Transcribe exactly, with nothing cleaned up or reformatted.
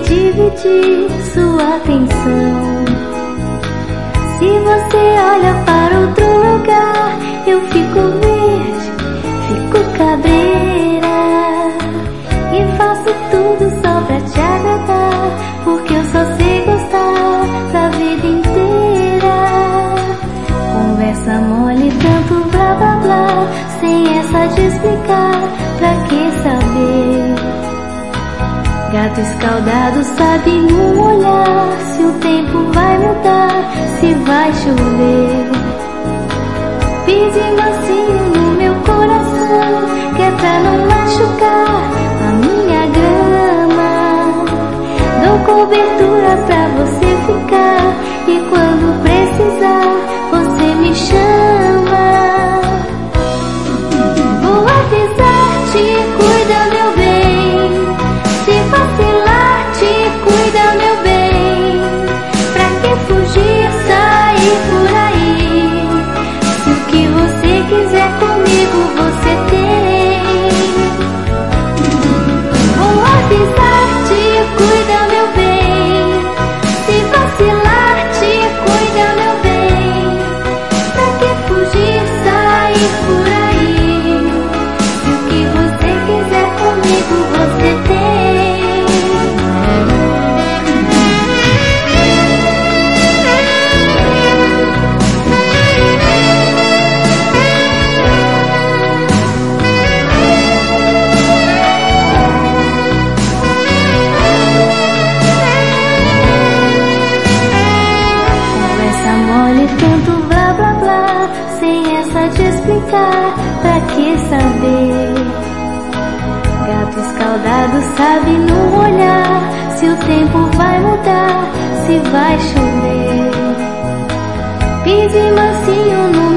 dividir sua atenção. Se você olha para outro lugar, eu fico verde, fico cabreira e faço tudo só pra te agradar, porque eu só sei gostar da vida inteira. Conversa mole, tanto blá blá blá, sem essa de explicar, pra que saber? Gato escaldado sabe no olhar se o tempo vai mudar, se vai chover. Pise macio no meu coração, que é pra não machucar a minha grama. Dou cobertura pra você ficar, e quando precisar você me chama. Vou avisar-te, cuida meu bem. Se vacilar, te cuida meu bem. Pra que fugir, sair por aí? Se o que você quiser comigo você tem. Vou avisar-te, cuida meu bem. Se vacilar, te cuida meu bem. Pra que fugir, sair por aí? Se o que você quiser comigo você tem. Tanto blá blá blá, sem essa de explicar, pra que saber? Gato escaldado sabe no olhar se o tempo vai mudar, se vai chover. Pise macio no